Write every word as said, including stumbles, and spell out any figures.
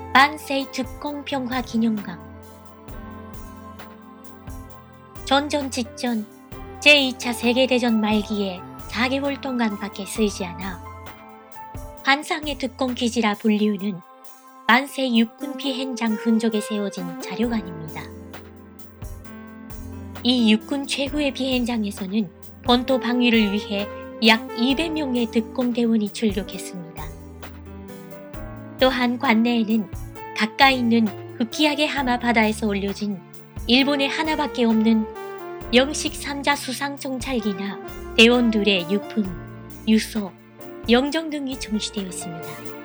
만세이 특공병화 기념관. 전전 직전 제이 차 세계대전 말기에 사 개월 동안밖에 쓰이지 않아 환상의 특공기지라 불리우는 만세 육군 비행장 흔적에 세워진 자료관입니다. 이 육군 최고의 비행장에서는 본토 방위를 위해 약 이백 명의 특공대원이 출격했습니다. 또한 관내에는 가까이 있는 후키야게 하마 바다에서 올려진 일본에 하나밖에 없는 영식 삼 자 수상 정찰기나 대원들의 유품, 유서, 영정 등이 전시되어 있습니다.